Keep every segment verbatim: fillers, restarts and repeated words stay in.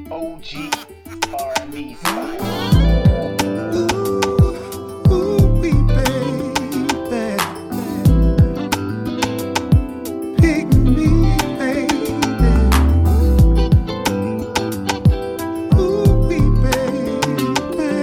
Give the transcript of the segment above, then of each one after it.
O G R and B style. Ooh, ooh, wee baby, pick me, baby. Ooh, wee baby.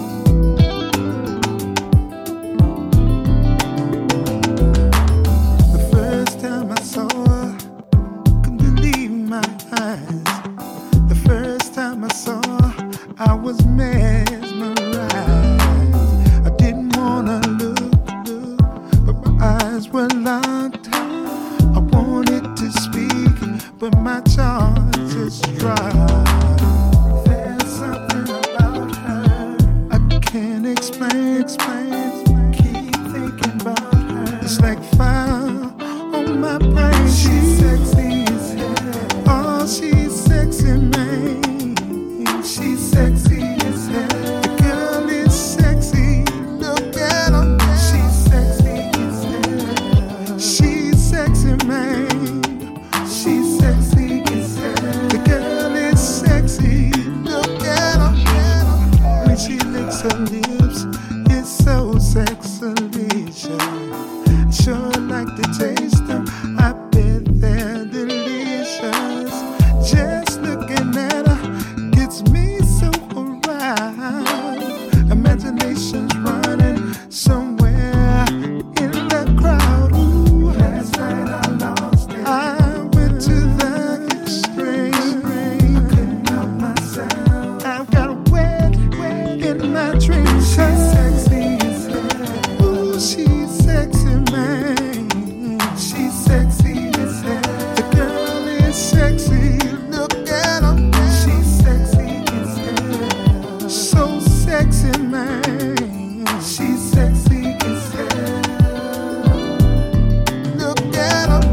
The first time I saw her, couldn't believe my eyes. The first time I saw her, I was mesmerized. I didn't wanna look, look, but my eyes were locked. I wanted to speak, but my charge is dry. There's something about her I can't explain, explain. Keep thinking about her. It's like fire on my brain. She's sexy as hell. Oh, she's sexy, man. She's sexy as hell. The girl is sexy. Look at her. She's sexy as hell. She's sexy, man. She's sexy as hell. The girl is sexy. Look at her. When she licks her lips, it's so sexalicious. I sure like to taste them. I bet they're delicious. Just looking at her gets me so aroused. Imagination's running somewhere in the crowd. Ooh, last night I lost it. I went to the extreme. I couldn't help myself. I've got wet, wet in my dreams. She's sexy as hell. Ooh, she's sexy, man. She's sexy as hell. The girl is sexy. Look at her. She's sexy as hell. So sexy, man. She's sexy as hell. Look at her.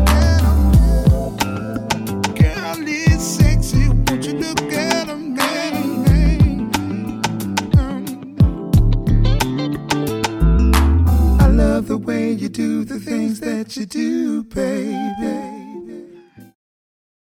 Girl is sexy. Won't you look at her, man? I love the way you do the things that you do, baby.